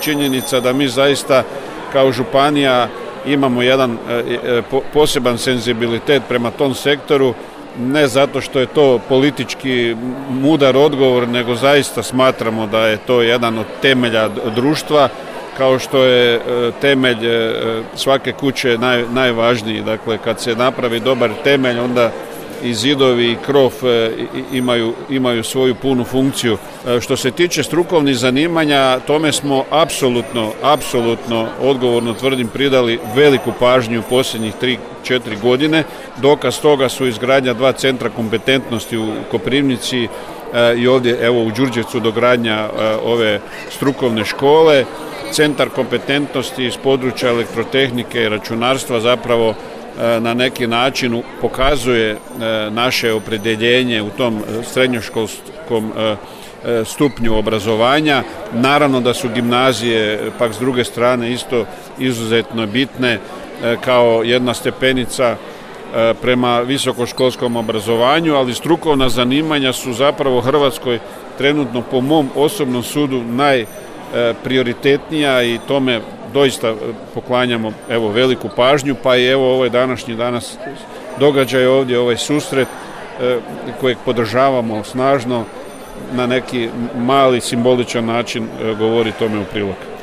činjenica da mi zaista kao županija imamo jedan poseban senzibilitet prema tom sektoru, ne zato što je to politički mudar odgovor, nego zaista smatramo da je to jedan od temelja društva, kao što je temelj svake kuće najvažniji. Dakle, kad se napravi dobar temelj, onda i zidovi i krov imaju svoju punu funkciju. Što se tiče strukovnih zanimanja, tome smo apsolutno odgovorno tvrdim pridali veliku pažnju u posljednjih 3-4 godine. Dokaz toga su izgradnja 2 centra kompetentnosti u Koprivnici i ovdje evo u Đurđevcu dogradnja ove strukovne škole. Centar kompetentnosti iz područja elektrotehnike i računarstva zapravo na neki način pokazuje naše opredjeljenje u tom srednjoškolskom stupnju obrazovanja. Naravno da su gimnazije pak s druge strane isto izuzetno bitne kao jedna stepenica prema visokoškolskom obrazovanju, ali strukovna zanimanja su zapravo u Hrvatskoj trenutno po mom osobnom sudu najprioritetnija i tome doista poklanjamo veliku pažnju, pa i ovaj danas događaj ovdje, ovaj susret kojeg podržavamo snažno, na neki mali simboličan način govori tome u prilog.